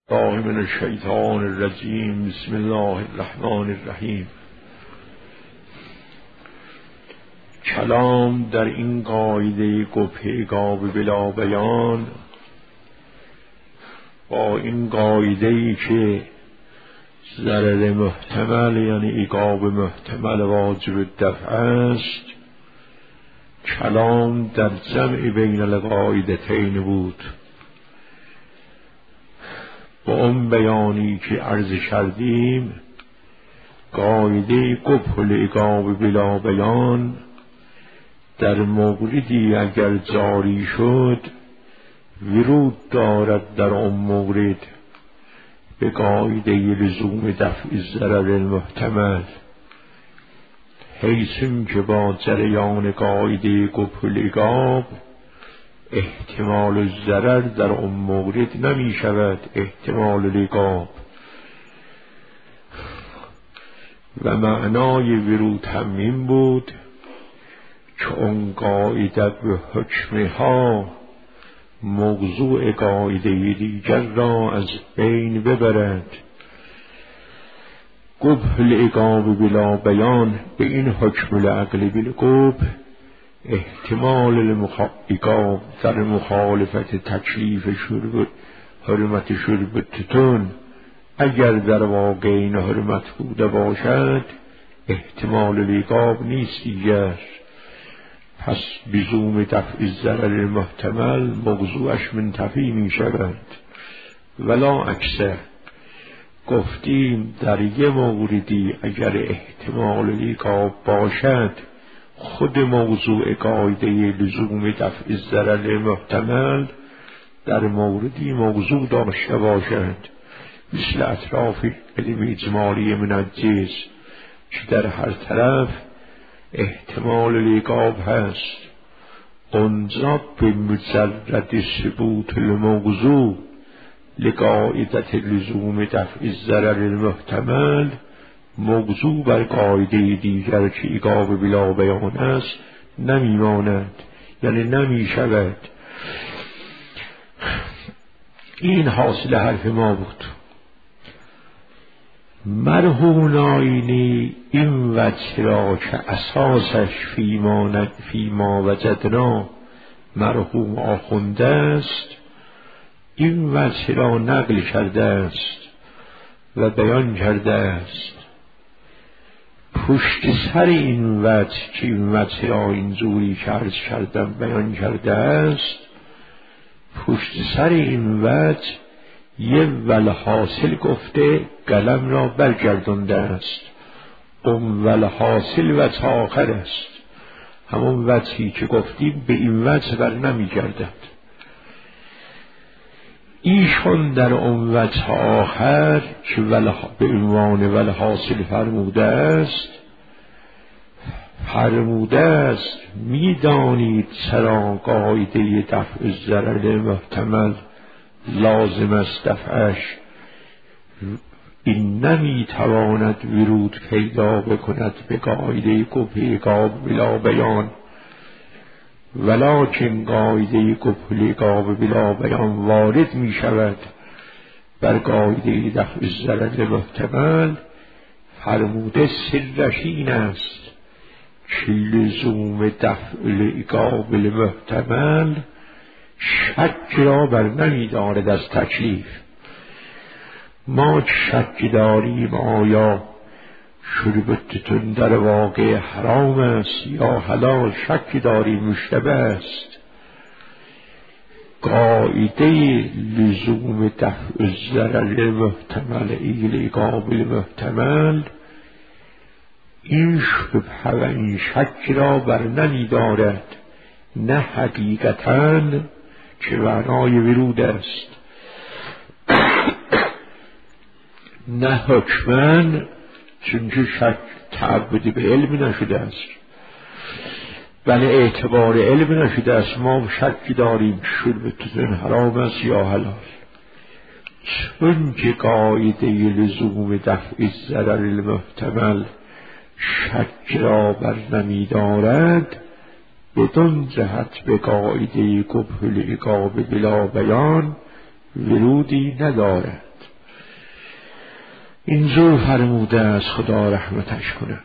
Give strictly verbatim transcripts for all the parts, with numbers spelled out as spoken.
الله من الشیطان الرجیم. بسم الله الرحمن الرحیم. کلام در این قاعده گفت بلا بیان، با این قاعده ای که ضرر محتمل یعنی ایقاب محتمل واجب دفع است، کلام در جمع بین القاعدتین بود. با اون بیانی که عرض کردیم، قاعده قبح الایقاب بلا بیان در موردی اگر جاری شد ورود دارد در اون مورد به قاعده لزوم دفع الضرر المحتمل، حیث که با جریان قاعده قبح الایقاب احتمال الضرر در اون مورد نمی شود احتمال الایقاب، و معنای ورود همین بود که اون قاعده به حکمها موضوع قاعده دیگر را از بین ببرد. قبح الایقاب بلا بیان به این حکم العقل بالقبح، احتمال الایقاب در مخالفت تکلیف شرب حرمت شرب تتون اگر در واقع این حرمت بوده باشد احتمال الایقاب نیست دیگر، پس لزوم دفع الضرر محتمل موضوعش منتفی می شود. ولا اکثر گفتیم در یه موردی اگر احتمال الایقاب باشد خود موضوع قاعده لزوم دفع الضرر محتمل در موردی موضوع داشته باشد، مثل اطراف علم اجمالی منجز که در هر طرف احتمال الایقاب هست. اونجا به مجرد ثبوت الموضوع لقاعدت لزوم دفع الضرر المحتمل موضوع بر قاعده دیگر که ایقاب بلا بیان است نمی ماند، یعنی نمی شود. این حاصل حرف ما بود. مرهون آینی این وجه را که اساسش فیما, فیما وجدنا مرحوم آخونده است، این وجه را نقل کرده است و بیان کرده است. پشت سر این وجه که این وجه را اینجوری که عرض کردم بیان کرده است، پشت سر این وجه یه ولحاصل گفته قلم را برگردنده است. اون ولحاصل وجه آخر است، همون وجهی که گفتیم به این وجه بر نمی گردد. ایشون در اون وجه آخر که به عنوان ولحاصل فرموده است فرموده است میدانید چرا قاعده دفع الضرر محتمل لازم است دفعش این نمیتواند ورود پیدا بکند به قاعده قبح الایقاب بلا بیان، ولکن قاعده قبح الایقاب بلا بیان وارد می شود بر قاعده دفع الضرر محتمل. فرموده سرش این است که لزوم دفع الایقاب المحتمل شک را بر نمی دارد از تکلیف. ما شک داریم آیا شربتتون در واقع حرام است یا حلال، شک داریم مشتبه است. قاعده لزوم دفع الضرر محتمل الایقاب المحتمل این شبهه و این شک را بر نمی دارد، نه حقیقتاً که معنای ورود است، نه حکماً چون که شک تعبدی به علم نشده است، بله اعتبار علم نشده است. ما شکی داریم شربتتون حرام است یا حلال، چون که قاعده لزوم دفع الضرر المحتمل شک را بر نمی دارد، بدون جهت به قاعده قبح الایقاب بلا بیان ورودی ندارد. اینجور فرموده از خدا رحمتش کند.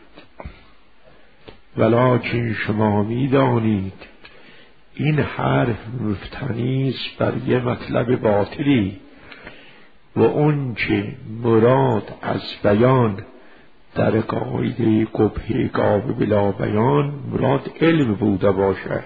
ولکن شما میدانید این حرف مفتنی است بر یه مطلب باطلی و اون که مراد از بیان در قاعده قبح قاب بلا بیان مراد علم بوده باشد،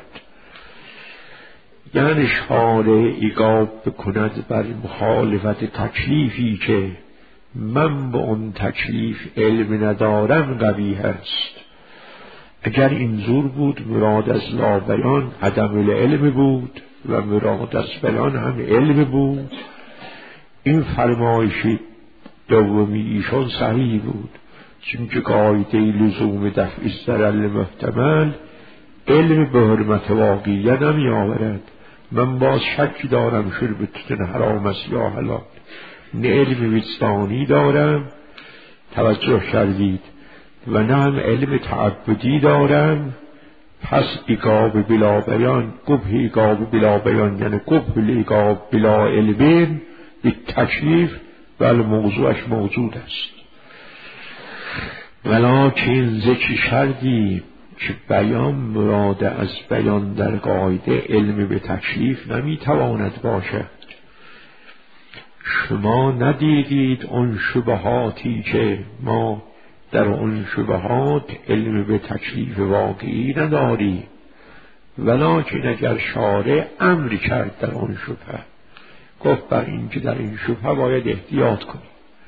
یعنی شارع ایقاب بکند بر مخالفت تکلیفی که من به اون تکلیف علم ندارم قبیح است. اگر اینجور بود مراد از لا بیان عدم العلم بود و مراد از بیان هم علم بود، این فرمایش دومی ایشان صحیح بود، چون که قاعده لزوم دفع ضرر محتمل علم به حرمت واقعیه نمی آورد. من باز شک دارم شربتون حرام است یا حلال، نه علم وجدانی دارم توجه کردید و نه هم علم تعبدی دارم. پس ایقاب بلا بیان قبح ایقاب بلا بیان یعنی قبح ایقاب بلا علم یک تکلیف بل موضوعش موجود است. ولکن ذکر شردی که بیان مراد از بیان در قاعده علم به تکلیف نمیتواند باشد. شما ندیدید اون شبهاتی که ما در اون شبهات علم به تکلیف واقعی نداریم، ولکن اگر شارع امر کرد در اون شبهه گفت بر این که در این شبهه باید احتیاط کنیم،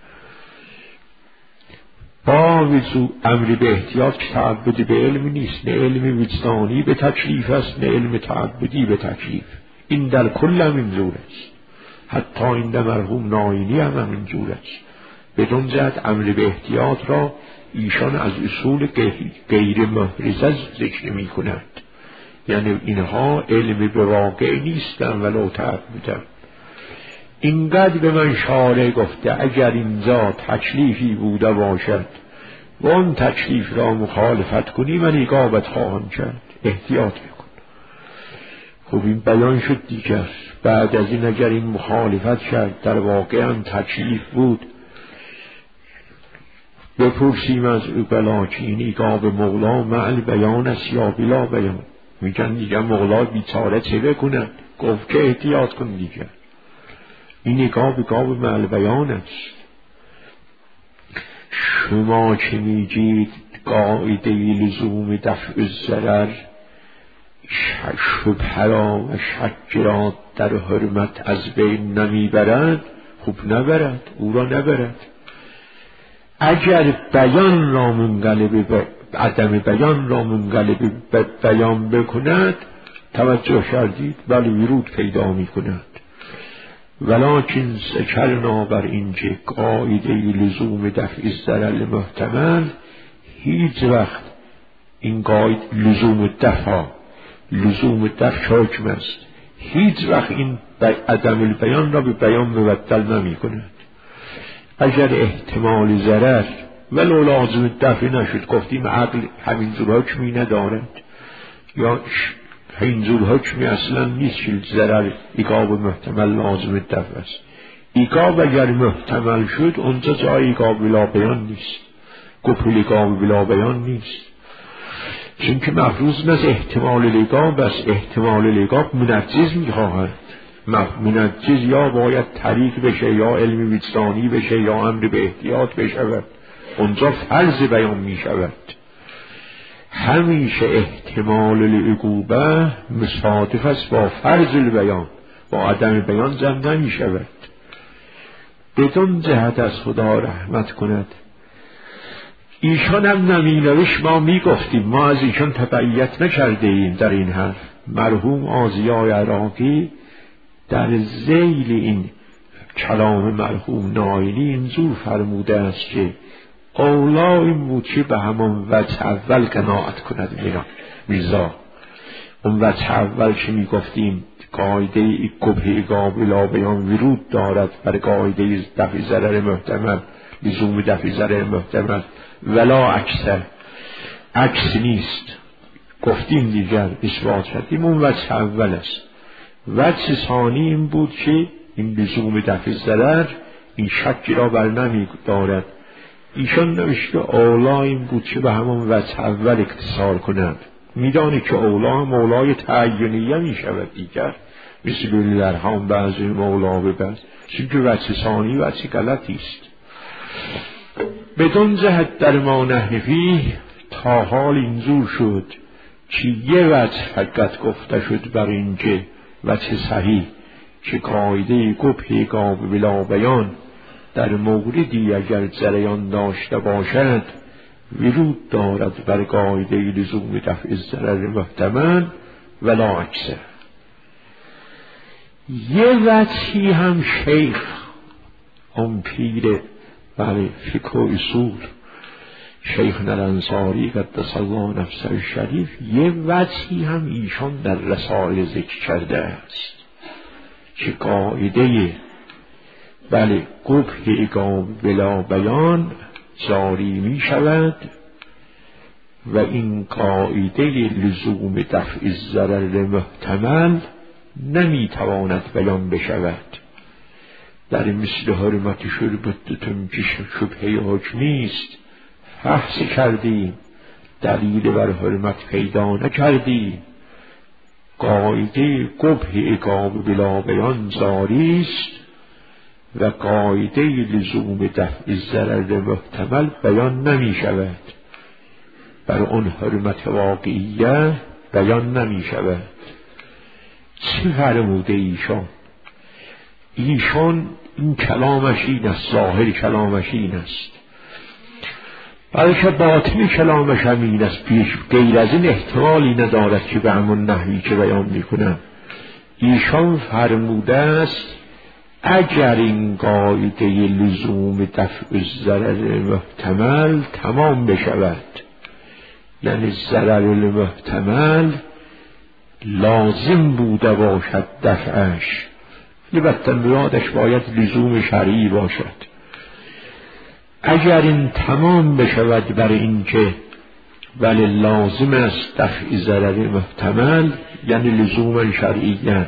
با وضوع امر به احتیاط که تعبدی به علم نیست، نه علم وجدانی به تکلیف است نه علم تعبدی به تکلیف. این در کل هم اینجور است، حتی این در مرحوم ناینی هم اینجور است. بدون جهت امر به احتیاط را ایشان از اصول غیر محرزه ذکر می کنند، یعنی اینها علم به واقع نیستن ولو تعبدن. اینقدر به من شارع گفته اگر اینجا تکلیفی بوده باشد و اون تکلیف را مخالفت کنی من ایقابت خواهم کرد، احتیاط بکن. خب این بیان شد دیگر. بعد از این اگر این مخالفت کرد در واقع هم تکلیف بود بپرسیم از او بلا که این ایقاب مولا معل بیان است یا بلا بیان. میگن دیگر مولا بیچاره چه بکنند؟ گفت که احتیاط کن دیگر. این ایقاب ایقاب معل بیان است. شما که میگید قاعده لزوم دفع ضرر شبهه را و شک را در حرمت از بین نمیبرد، خوب نبرد، او را نبرد. اگر بیان را منقلب به عدم بیان را منقلب به بیان بکند توجه کردید ولی ورود پیدا می کند. ولکن ذکرنا بر این که قاعده لزوم دفع ضرر محتمل هیچ وقت این قاعده لزوم دفع لزوم دفع حکم است، هیچ وقت این عدم البیان را به بیان مبدل نمی کند. اگر احتمال ضرر ولو لازم دفع نشد، گفتیم عقل همینجور حکمی ندارد یا اینجور حکمی اصلا نیست که ضرر ایقاب محتمل لازم دفع است. ایقاب اگر محتمل شد اونجا جای ایقاب بلا بیان نیست، قبح ایقاب بلا بیان نیست، چون که مفروض از احتمال ایقاب است. احتمال ایقاب منجز میخواهد، منجز یا باید طریق بشه یا علم وجدانی بشه یا امر به احتیاط بشود، اونجا فرض بیان میشود. همیشه احتمال العقوبه مصادف است با فرض البیان، با عدم بیان جمع نمی شود. بدون جهت از خدا رحمت کند. ایشان هم نمی نوشت ما می گفتیم، ما از ایشان تبعیت نکرده ایم در این حرف. مرحوم آزیای عراقی در ذیل این کلام مرحوم ناینی اینجور فرموده است که اولا این بود که به همان وجه اول قناعت کند میرا میرزا. اون وجه اول که می گفتیم قاعده قبح ایقاب لا بیان ورود دارد بر قاعده دفع ضرر محتمل، لزوم دفع ضرر محتمل ولا اکثر، عکس نیست. گفتیم دیگر اثبات کردیم اون وجه اول است. وجه ثانی این بود که این لزوم دفع ضرر این شکی را بر نمی دارد ایشان نوشته اولا این بود که به همون وجه اول اختصار کنند. میدانی که اولا هم اولای تعینیه می شود دیگر، مثل الارحام بعضی مولا به بعض، چون که وجه ثانی وجه غلطی است. بدون جهت در ما نحوی تا حال اینجور شد که یه وجه فقط گفته شد بر اینکه وجه صحیح که قاعده گفت پیگام بلا بیان در موردی اگر جریان داشته باشد ورود دارد بر قاعده لزوم دفع ضرر محتمل ولا اکثر. یه وجهی هم شیخ اون پیر بله فقه و اصول شیخ الانصاری قدس الله نفسه الشریف یه وجهی هم ایشان در رسائل ذکر کرده است که قاعده بله قبح اقام بلا بیان جاری می شود و این قاعده لزوم دفع ضرر محتمل نمی تواند بیان بشود. در مثل حرمت شربتتون که شبهه حکمی است بحث کردیم، دلیل بر حرمت پیدا نکردیم. قاعده قبح اقام بلا بیان جاری است و قاعده لزوم دفع ضرر محتمل بیان نمی شود. بر اون حرمت واقعیه بیان نمی شود. چه فرموده ایشان؟ ایشان این کلامش این است، ظاهر کلامش این است، بلکه باطن کلامش هم این است، پیش غیر از این احتمالی ندارد که به همون نحوی که بیان میکنن. ایشان فرموده است اگر این قاعده لزوم دفع ضرر محتمل تمام بشود، یعنی ضرر محتمل لازم بوده باشد دفعش، البته مرادش باید لزوم شرعی باشد. اگر این تمام بشود بر این که ولی لازم است دفع ضرر محتمل یعنی لزوم شرعیه،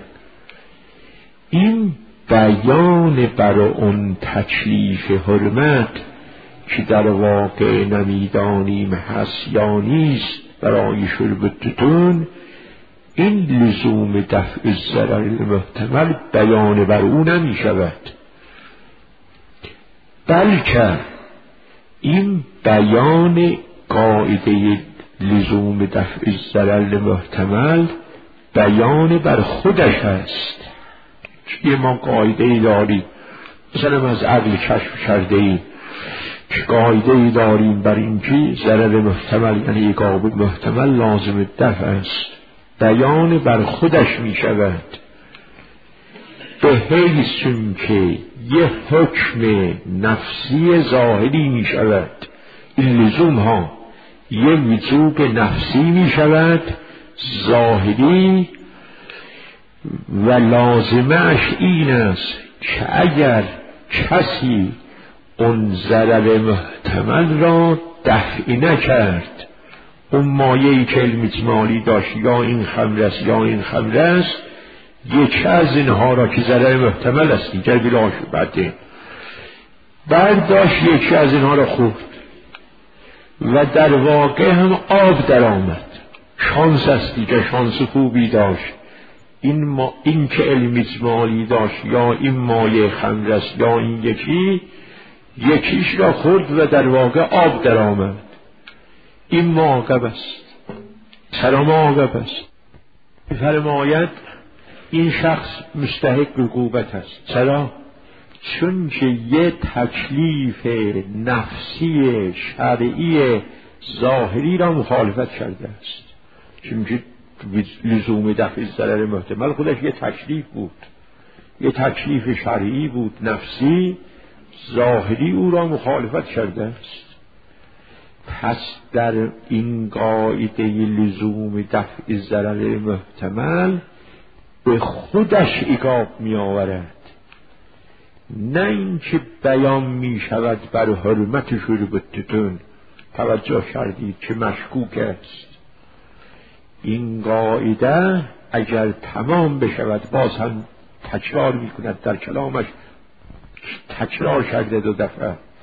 این بیان بر اون تکلیف حرمت که در واقع نمیدانیم هست یا نیست برای شربتتون، این لزوم دفع ضرر محتمل بیان بر او نمی شود، بلکه این بیان قاعده لزوم دفع ضرر محتمل بیان بر خودش است. که ما قاعده ای داریم، مثلا از عقل کشف کرده ایم که قاعده ای داریم بر این که ضرر محتمل یعنی اقامه محتمل لازم دفع است، بیان بر خودش می شود به حیث چون که یه حکم نفسی ظاهری می شود. این لزوم ها یه وجوب نفسی می شود ظاهری و لازمش این است که اگر کسی اون ضرر محتمل را دفع نکرد، اون مایه‌ای که علم اجمالی داشت یا این خمر است یا این خمر است، یکی از اینها را که ضرر محتمل است دیگر بلا شبهه برداشت، یکی از اینها را خورد و در واقع هم آب در آمد، شانس است دیگر، شانس خوبی داشت. این, ما این که علم اجمالی داشت یا این مایه خمر است یا این یکی، یکیش را خورد و در واقع آب در آمد، این معاقب است، سرا معاقب است. فرماید این شخص مستحق عقوبت است. چرا؟ چون که یه تکلیف نفسی شرعی ظاهری را مخالفت کرده است. چون که لزوم دفع ضرر محتمل خودش یه تکلیف بود، یه تکلیف شرعی بود نفسی ظاهری، او را مخالفت کرده است. پس در این قاعده لزوم دفع ضرر محتمل به خودش عقاب می آورد، نه اینکه بیان می شود بر حرمت شربتتون. توجه کردید که مشکوک است. این قاعده اگر تمام بشود، باز هم تکرار می کند در کلامش، تکرار کرده دو دفعه،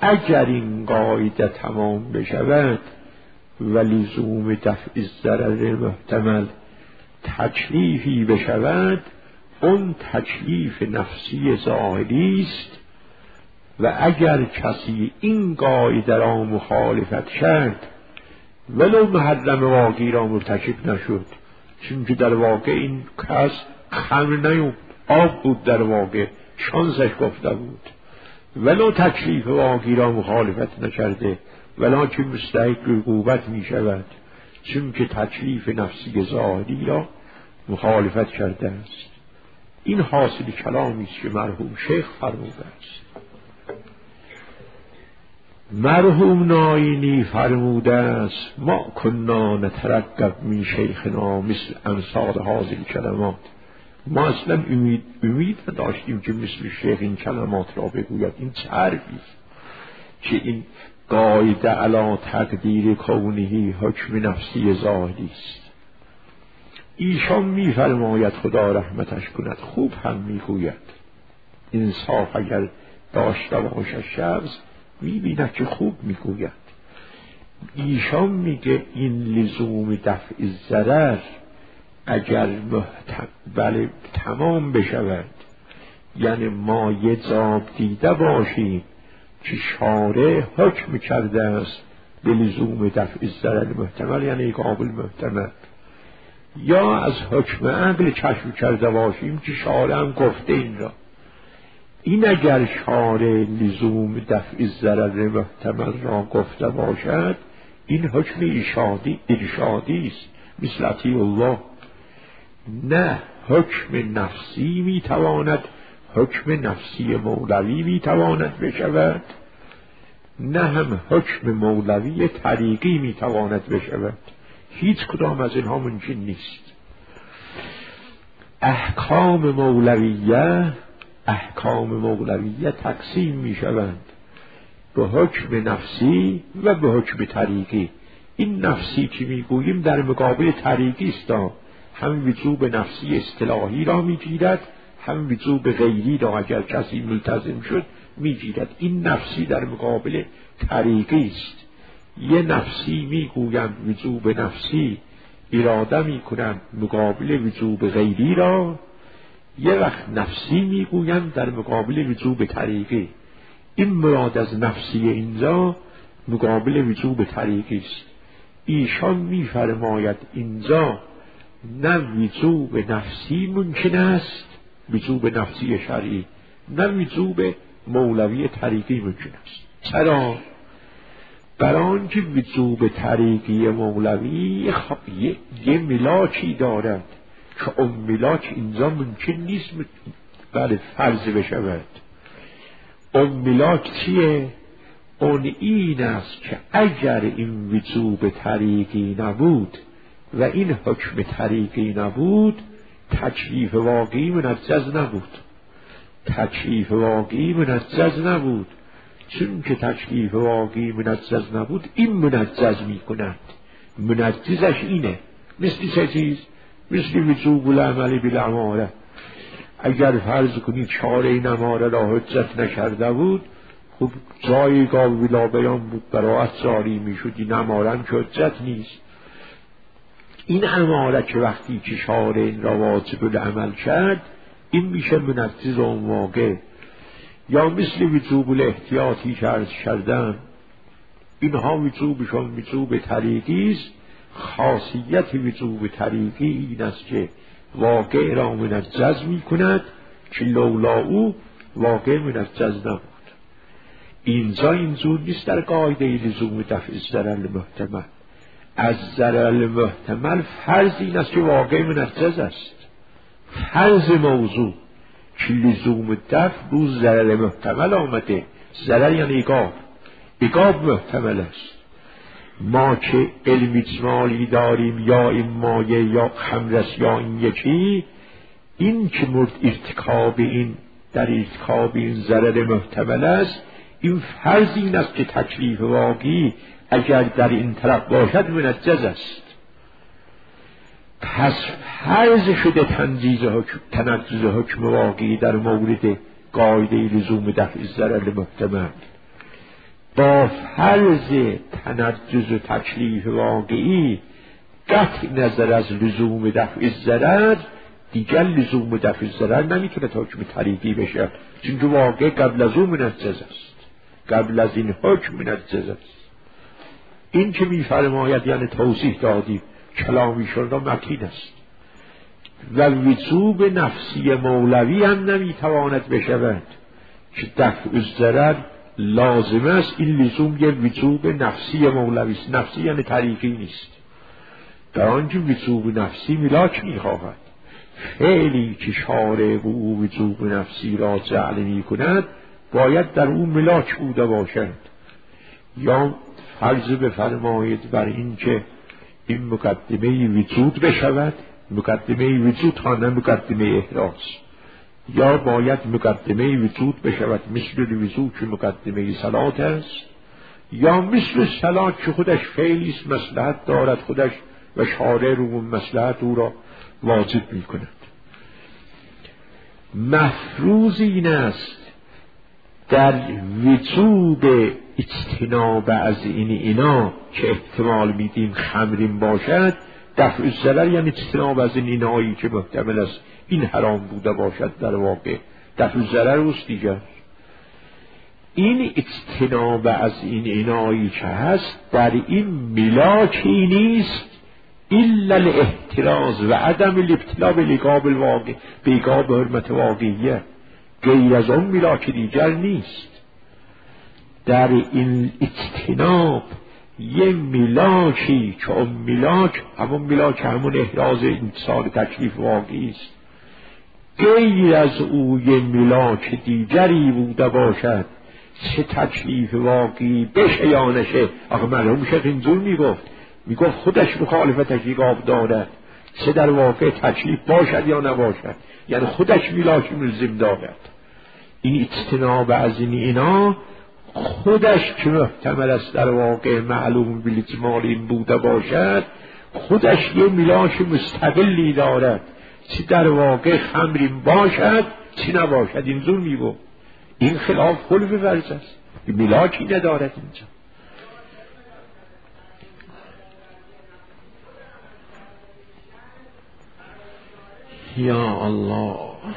اگر این قاعده تمام بشود و لزوم دفع ضرر محتمل تکلیفی بشود، اون تکلیف نفسی ظاهری است و اگر کسی این قاعده را مخالفت کرد ولو محرم واقعی را مرتکب نشد، چون که در واقع این کس خمر نیومد، آب بود در واقع، شانسش گفته بود، ولو تکلیف واقعی را مخالفت نکرده ولکن مستحق عقوبت می شود، چون که تکلیف نفسی ظاهری را مخالفت کرده است. این حاصل کلامی است که مرحوم شیخ فرموده است. مرحوم ناینی فرموده است ما کنا نترقب من شیخنا مثل امثال هذه کلمات، ما اصلا امید, امید نداشتیم که مثل شیخ این کلمات را بگوید. این چه حرفی است که این قاعده علی تقدیر کونهی حکم نفسی ظاهری است. ایشان می فرماید خدا رحمتش کند، خوب هم می گوید، انصاف اگر داشته باشد شخص می بیند که خوب می گوید. ایشان میگه این لزوم دفع ضرر اگر محتمل تمام بشود، یعنی ما یه جاب دیده باشیم که شارع حکم کرده است به لزوم دفع ضرر محتمل، یعنی قابل محتمل، یا از حکم عقل کشف کرده باشیم که شارع هم گفته این را، این اگر شارع لزوم دفع ضرر محتمل را گفته باشد این حکم ارشادی ارشادی است مثل اطیع الله. نه حکم نفسی میتواند حکم نفسی مولوی میتواند بشود، نه هم حکم مولوی طریقی میتواند بشود، هیچ کدام از اینها ممکن نیست. احکام مولویه احکام مولویه تقسیم میشوند به حکم نفسی و به حکم طریقی. این نفسی که میگوییم در مقابل طریقی است، هم وجوب نفسی اصطلاحی را میگیرد، هم وجوب غیری را اگر کسی ملتزم شد میگیرد. این نفسی در مقابل طریقی است. یه نفسی میگویند وجوب نفسی اراده میکنند مقابل وجوب غیری را، یه وقت نفسی میگویند در مقابل وجوب طریقی. این مراد از نفسی اینجا مقابل وجوب طریقی است. ایشان میفرماید اینجا نه وجوب نفسی ممکن است، وجوب نفسی شرعی، نه وجوب مولوی طریقی ممکن است. چرا؟ برای که وجوب طریقی مولوی یه, یه ملاکی دارد که اون ملاک اینجا ممکن نیست بله فرض بشود. اون ملاک چیه؟ اون این است که اگر این وجوب طریقی نبود و این حکم طریقی نبود تکلیف واقعی منجز نبود. تکلیف واقعی منجز نبود. چون که تکلیف واقعی منجز نبود این منجز می کند. منجزش اینه. مثل چه چیز؟ مثل وجوب العمل بالاماره. اگر فرض کنید چاره این اماره را حجت نکرده بود، خب جایگاه بلا بیان بود، براعت جاری می شد. این اماره هم که حجت نیست. این اماره که وقتی که شارع این را واجب العمل کرد این میشه منجز اون واقع. یا مثل وجوب الاحتیاطی که عرض کردم، اینها وجوبشون وجوب طریقی است. خاصیت وجوب طریقی این است که واقع را منجز می کند که لولا او واقع منجز نبود. اینجا اینجور نیست. در قاعده لزوم دفع ضرر محتمل از ضرر محتمل فرض این است که واقع منجز است. فرض موضوع که لزوم دفع روز ضرر محتمل آمده. ضرر یعنی عقاب، عقاب محتمل است. ما که علم اجمالی داریم یا این مایه یا خمرس یا این یکی، این که مرد ارتکاب این در ارتکاب این ضرر محتمل است، این فرض این است که تکلیف واقعی اگر در این طرف باشد منجز است. پس فرض شده تنجیز حکم تنجیز حکم واقعی در مورد قاعده لزوم دفع ضرر محتمل. با فرض تنجز و تکلیف واقعی قطع نظر از لزوم دفع ضرر، دیگر لزوم دفع ضرر نمیتونه حکم طریقی بشه، چون که واقع قبل از اون منجز است، قبل از این حکم منجز است. این که میفرماید یعنی توضیح دادیم کلامیشون را متین است و وجوب نفسی مولوی هم نمیتواند بشود که دفع ضرر لازم است. این لزوم یه وجوب نفسی مولوی است، نفسی یعنی طریقی نیست، در آنجا وجوب نفسی ملاک میخواهد. فعلی که شارع به او وجوب نفسی را جعل می کند باید در اون ملاک بوده باشد. یا فرض بفرمایید بر این که این مقدمه وجود بشود، مقدمه وجود ها نه مقدمه احراز، یا باید مقدمه وجود بشود مثل وجود که مقدمه صلات است، یا مثل صلات که خودش فعلی است مصلحت دارد خودش و شارع رو مصلحت او را واجب می کند. مفروض این است در وجوب اجتناب از این اینا که احتمال میدیم خمرین باشد، دفع ضرر یعنی اجتناب از این اینایی که محتمل است این حرام بوده باشد، در واقع دفع ضرر است دیگر. این اجتناب از این اینایی که هست در این ملاکی نیست الا الاحتراز و عدم الابتلا بالعقاب الواقع، بعقاب حرمت واقعیه، غیر از اون ملاک دیگر نیست. در این اجتناب یه ملاکی که اون ملاک همون ملاک همون احراز انتصال تکلیف واقعی است، غیر از او یه ملاک دیگری بوده باشد چه تکلیف واقعی بشه یا نشه. آخه مرحوم شیخ اینجور میگفت میگفت خودش مخالفت عقاب دارد، چه در واقع تکلیف باشد یا نباشد، یعنی خودش ملاک ملزم دارد. این اجتناب از این اینا خودش که محتمل است در واقع معلوم بالاجمال این بوده باشد، خودش یه ملاک مستقلی دارد، چه در واقع خمرین باشد چه نباشد. اینجور میگفت این خلاف خلف ورز است، ملاکی ندارد اینجا. یا الله،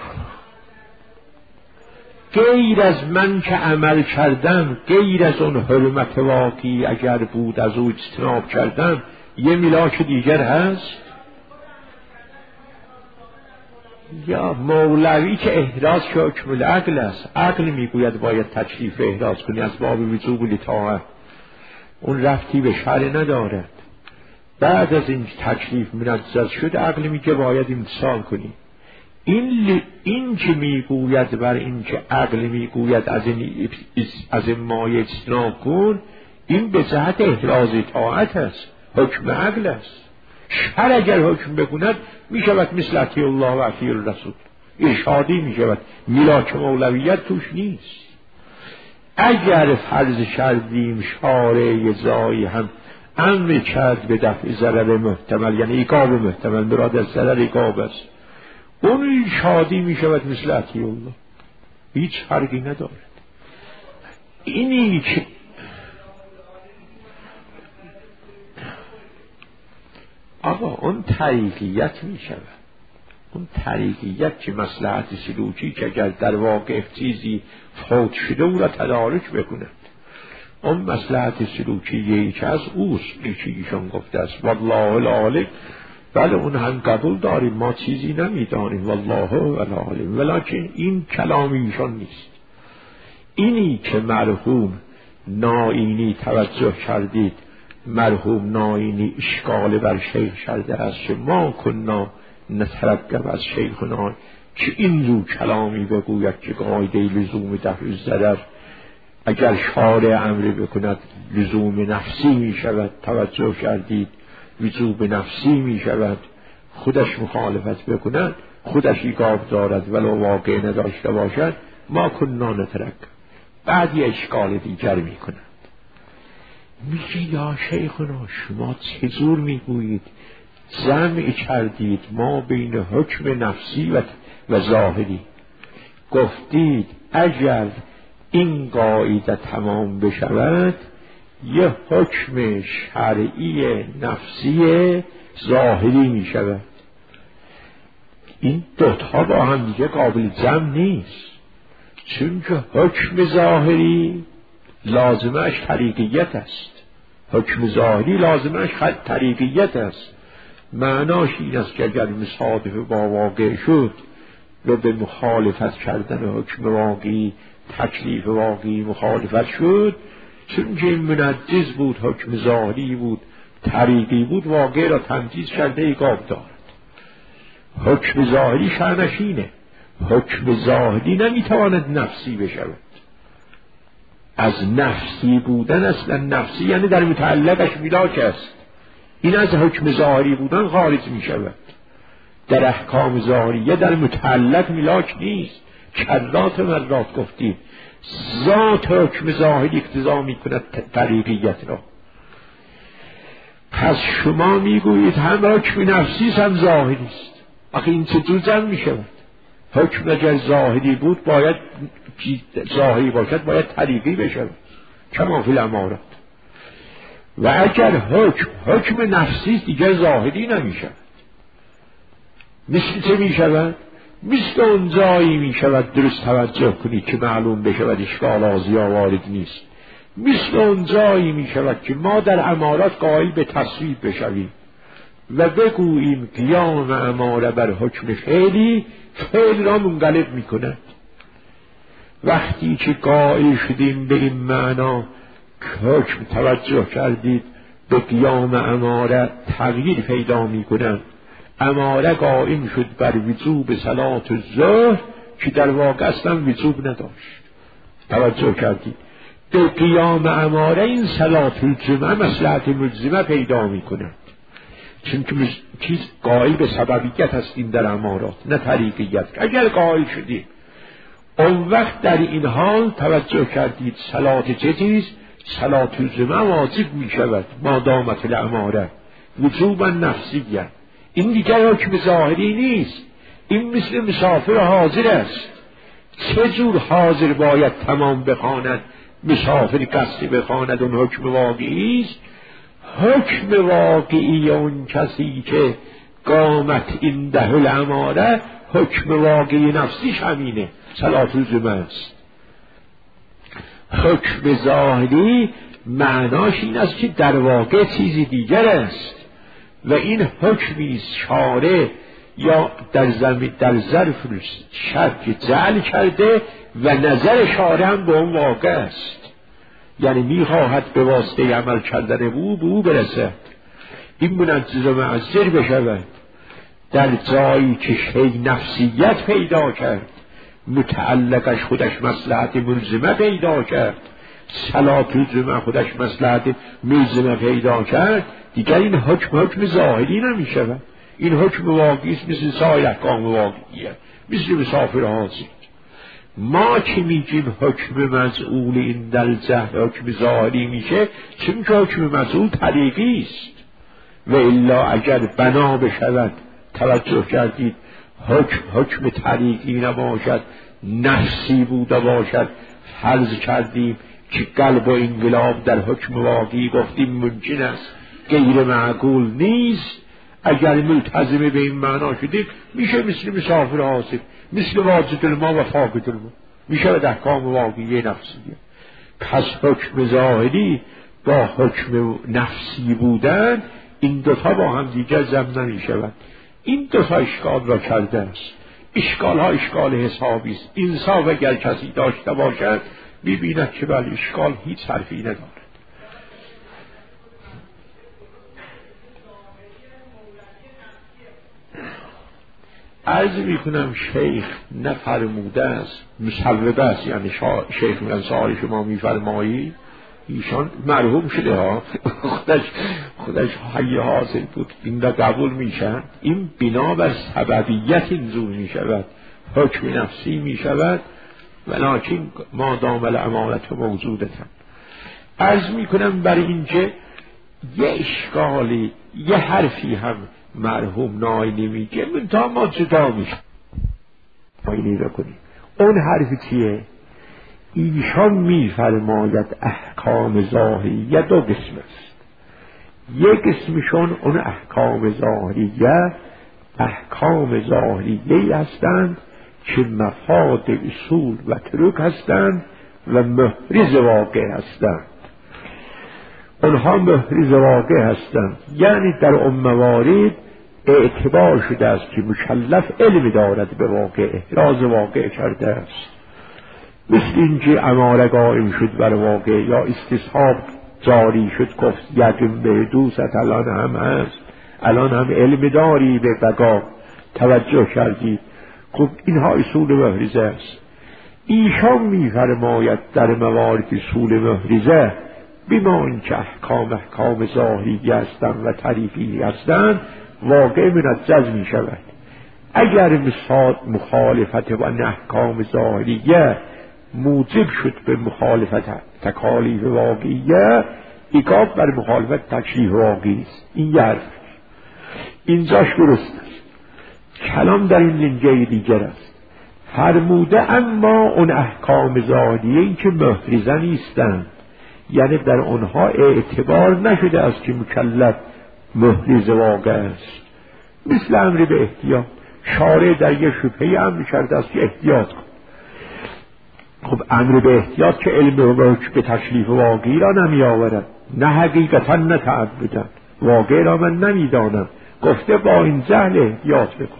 غیر از من که عمل کردم، غیر از اون حرمت واقعی اگر بود از او اجتناب کردم، یه ملاک دیگر هست. یا مولوی که احراز که حکم العقل است، عقل میگوید باید تکلیف احراز کنی از باب وجوب الاطاعه، اون رفتی به شرع ندارد. بعد از این تکلیف منجز شد عقل میگه باید امتثال کنی. این این که میگوید بر این که عقل میگوید از این از این مایه اجتناب کن، این به جهت احراز طاعت است، حکم عقل است. شرع اگر حکم بکند میشود مثل اطیع الله و اطیع الرسول، ارشادی میشود، ملاک مولویت توش نیست. اگر فرض کردیم شارع جایی هم امر کرد به دفع ضرر محتمل، یعنی عقاب محتمل، مراد از ضرر عقاب است، اون شادی می شود مثل اطیع الله، هیچ فرقی ندارد. اینی که آقا اون طریقیت می شود، اون طریقیت که مصلحت سلوکی که اگر در واقع چیزی فوت شده او را تدارک بکند، اون مصلحت سلوکی که از اوست، که ایشان گفته است والله العالم. بله اون هم قبول داریم، ما چیزی نمیدانیم والله العالم، ولیکن این کلام ایشان نیست. اینی که مرحوم نائینی توجه کردید، مرحوم نائینی اشکال بر شیخ کرده است که ما کننا نترقب از شیخنا که این رو کلامی بگوید که قاعده لزوم دفع ضرر اگر شارع امر بکند لزوم نفسی می شود. توجه کردید وجوب نفسی می شود، خودش مخالفت بکند خودش عقاب دارد ولو واقع نداشته باشد. ما کننا نترقب. بعد یه اشکال دیگر می کند، میگه یا شیخنا شما چجور میگویید جمع کردید ما بین حکم نفسی و, و ظاهری، گفتید اگر این قاعده تمام بشود یه حکم شرعی نفسی ظاهری می شود. این دوتا با هم دیگه قابل جمع نیست، چون که حکم ظاهری لازمش طریقیت است. حکم ظاهری لازمش طریقیت است. معناش این است که اگر مصادف با واقع شد و به مخالفت کردن حکم واقعی تکلیف واقعی مخالفت شد، چون که این منجز بود، حکم ظاهری بود، طریقی بود، واقع را تنجیز کرده ایقاب دارد. حکم ظاهری شأنش اینه. حکم ظاهری نمیتواند نفسی بشود. از نفسی بودن اصلا نفسی یعنی در متعلقش ملاک است. این از حکم ظاهری بودن خارج می شود. در احکام ظاهریه در متعلق ملاک نیست. کرات مرات گفتیم ذات حکم ظاهری اقتضا می کند طریقیت را. پس شما می گویید هم حکم نفسی هم ظاهری است. آخه این چطور جمع می شود؟ حکم اگر ظاهری بود باید ظاهری باشد باید طریقی بشود کما فی الامارات. و اگر حکم حکم نفسی دیگر ظاهری نمی شود. مثل چه می شود؟ مثل اون جایی می شود درست توجه کنید که معلوم بشود اشکال آزیا وارد نیست. مثل اون جایی می شود که ما در امارات قائل به تصویب بشویم و بگوییم قیام اماره بر حکم فعلی فعل را منقلب می کند. وقتی که قائل شدیم به این معنا که حکم توجه کردید به قیام اماره تغییر پیدا می کنند، اماره قائم شد بر وجوب صلات الظهر که در واقع اصلا وجوب نداشت. توجه کردید به قیام اماره این صلات الجمعه مصلحت ملزمه پیدا می کند، چون که چیز قائل به سببیت هستیم در امارات نه طریقیت. اگر قائل شدیم اون وقت در این حال توجه کردید صلات چه چیز؟ صلات الجمعه واجب می شود ما دامت الاماره وجوبا نفسیه. این دیگر حکم ظاهری نیست. این مثل مسافر حاضر است. چه جور حاضر باید تمام بخواند؟ مسافر قصدی بخواند اون حکم واقعی است. حکم واقعی اون کسی که قامت این ده الاماره حکم واقعی نفسیش همینه صلات الجمعه است. حکم ظاهری معناش این است که در واقع چیزی دیگر است و این حکمی شارع یا در زمین در ظرف شرط جعل کرده و نظر شارع هم به اون واقع است. یعنی میخواهد به واسطه عمل کردن او به او برسد. این منجز و معذر بشود. در جایی که شی نفسیت پیدا کرد متعلقش خودش مصلحت ملزمه پیدا کرد، صلات الجمعه خودش مصلحت ملزمه پیدا کرد، دیگر این حکم حکم ظاهری نمی شود. این حکم واقعی است مثل سایر احکام واقعیه، مثل مسافر حاضر. ما که میگیم حکم مزعول این در جهل حکم ظاهری میشه چون که حکم مزعول طریقی است. و الا اگر بنا بشود توجه کردید حکم حکم طریقی نباشد نفسی بوده باشد، فرض کردیم که قلب و انقلاب در حکم واقعی گفتیم ممکن است غیر معقول نیست. اگر ملتزم به این معنا شدیم میشه مثل مسافر حاضر، مثل واجد الماء و فاقد الماء، میشه به احکام واقعی نفسیه. پس حکم ظاهری با حکم نفسی بودن این دوتا با هم دیگر ضم نمیشوند. این دوتا اشکال را کرده است. اشکال ها اشکال حسابی است. انصاف اگر کسی داشته باشد میبیند که بله اشکال هیچ حرفی ندارد. عرض میکنم شیخ نفرموده است، مصوبه است، یعنی شیخ میگن سوال شما میفرمایی ایشان مرحوم شده ها خودش خودش حی حاضر بود، این را قبول میشن. این بنا بر سببیت اینجور میشود، حکم نفسی میشود ولکن ما دام الامانت موجودتن. عرض میکنم برای اینکه یه اشکالی یه حرفی هم مرحوم نای نمیگه من تا ما جدا میشه نای نمی کنیم. اون حرفی چیه؟ ایشان میفرماید احکام ظاهریه دو قسم است. یک قسمشون اون احکام ظاهریه احکام ظاهریه هستند که مفاد اصول و ترک هستند و محرز واقع هستند. اونها محرز واقع هستند، یعنی در اون موارد اعتبار شده است که مکلف علم دارد به واقع، احراز واقع کرده است. مثل اینکه اماره قائم شد بر واقع یا استصحاب جاری شد، گفت یقین به دوست الان هم هست، الان هم علم داری به بقا توجه کردید. خب اینها اصول محرزه است. ایشان میفرماید در موارد اصول محرزه بما اینکه احکام احکام ظاهری هستند و تعریفی هستند واقع منجز می شود. اگر مثال مخالفت و احکام ظاهریه موجب شد به مخالفت تکالیف واقعیه، ایقاب بر مخالفت تکلیف واقعی است. این یه حرف اینجاش درست است. کلام در این لنجه دیگر است. فرموده اما اون احکام ظاهریه این که محرزه نیستند، یعنی در اونها اعتبار نشده است که مکلف محرز واقع است. مثل امر به احتیاط، شارع در یک شبهه امر کرده است که احتیاط کن. خب امر به احتیاط که علم و به تکلیف واقعی را نمی آورد، نه حقیقتا نه تعبدن، واقع را من نمی دانم، گفته با این جهل احتیاط بکن.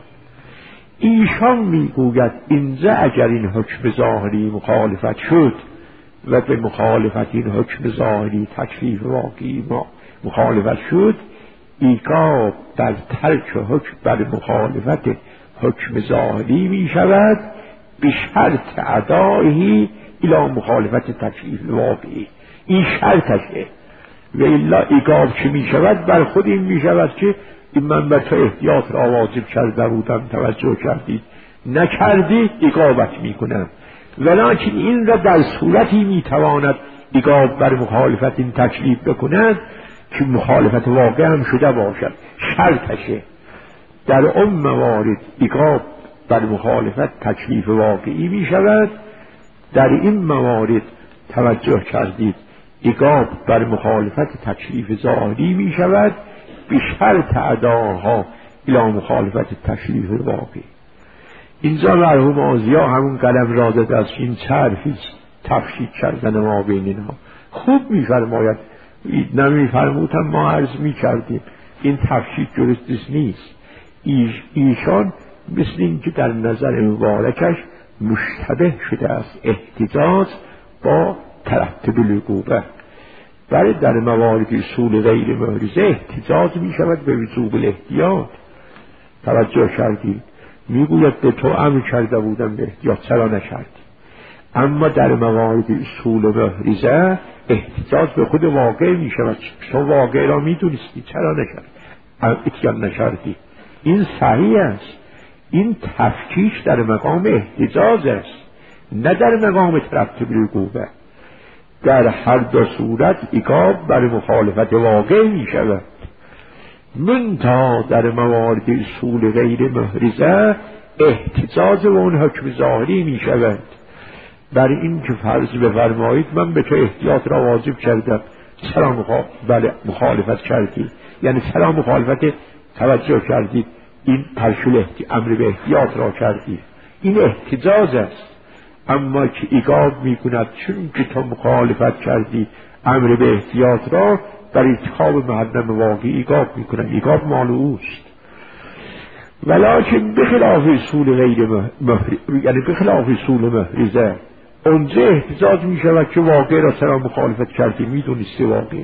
ایشان می گوید اینجا اگر این حکم ظاهری مخالفت شد و به مخالفت این حکم ظاهری تکلیف واقعی ما مخالفت شد، ایقاب در ترک حکم بر مخالفت حکم ظاهری می شود به شرط ادایی الی مخالفت تکلیف واقعی. این شرطشه، و الا ایقاب که می شود بر خود این می شود که این من بر تو احتیاط را واجب کرده بودم، توجه کردید نکردید ایقابت می کنم. ولیکن این را در صورتی می تواند ایقاب بر مخالفت این تکلیف بکند که مخالفت واقع هم شده باشد. شرطشه در اون موارد ایقاب بر مخالفت تکلیف واقعی می شود. در این موارد توجه کردید ایقاب بر مخالفت تکلیف ظاهری می شود به شرط اداها الی مخالفت تکلیف واقعی. اینجا مرحوم آزیا همون قلم را زده است این چرفی تفشید کردن ما بین اینها خوب میفرماید. نمیفرمودم ما عرض میکردیم این تفشید درست نیست. ایش ایشان مثل این که در نظر مبارکش مشتبه شده است احتجاج با ترتب العقوبه، برای در موارد اصول غیر محرزه احتجاج می شود به وجوب الاحتیاط. توجه کردید میگوید به تو امر کرده بودم به احتیاط چرا نکردی؟ اما در موارد اصول محرزه احتجاج به خود واقع می شود. تو واقع را می دونستی چرا نکردی؟ اتیان نکردی. این صحیح است. این تفکیش در مقام احتجاج است، نه در مقام ترتب العقوبه. در هر دو صورت ایقاب بر مخالفت واقع می شود. منتها در موارد اصول غیر محرزه احتجاج و اون حکم ظاهری می شود. بر این که فرض بفرمایید من به تو احتیاط را واجب کردم چرا مخالفت کردی؟ یعنی چرا مخالفت توجه کردید این ترشل امر به احتیاط را کردی؟ این احتجاج است. اما که ایقاب می کند چون که تو مخالفت کردی امر به احتیاط را در ارتکاب محرم واقعی ایقاب می کند. ایقاب مال اوست. ولیکن بخلاف اصول غیر محرزه، یعنی بخلاف اصول محرزه اونجا احتجاج می شود که واقع را چرا مخالفت کردی، می دونستی واقع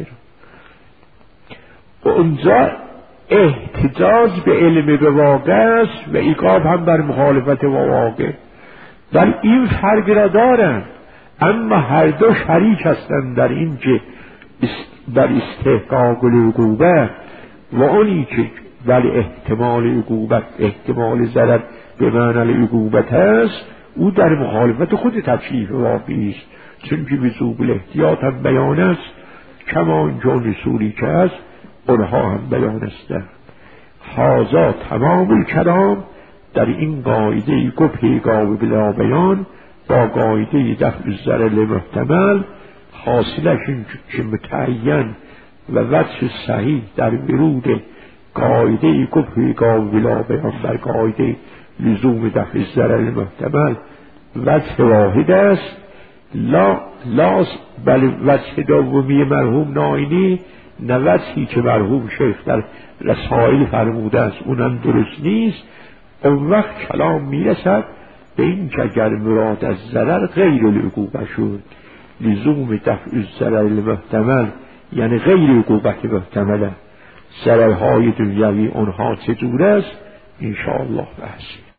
را. اونجا احتجاج به علم به واقع است و ایقاب هم بر مخالفت واقع. در این فرق را دارند، اما هر دو شریک هستند در این که در استحقاق العقوبه و اونی که ولی احتمال عقوبت احتمال ضرر به معنی العقوبت هست او در مخالفت خود تکلیف واقعی است، چون که وجوب الاحتیاط هم بیان است کما اینجا رسولی که است اونها هم بیان است. هذا تمام الکلام در این قاعده گو پیگاو بلا بیان با قاعده دفع ضرر محتمل حاصلش این که متعین و وجه صحیح در ورود قاعده گفت قابلا بیان بر قاعده لزوم دفع ضرر محتمل وجه واحد است. لا لاس بل وجه دومی مرحوم ناینی نه وجهی که مرحوم شیخ در رسائل فرموده است اونم درست نیست. اون وقت کلام میرسد به این که اگر مراد از ضرر غیر العقوبه شد لزوم دفع ضرر محتمل یعنی غیر عقوبت محتمله ضررهای دنیوی اونها چه دور است انشاءالله بحث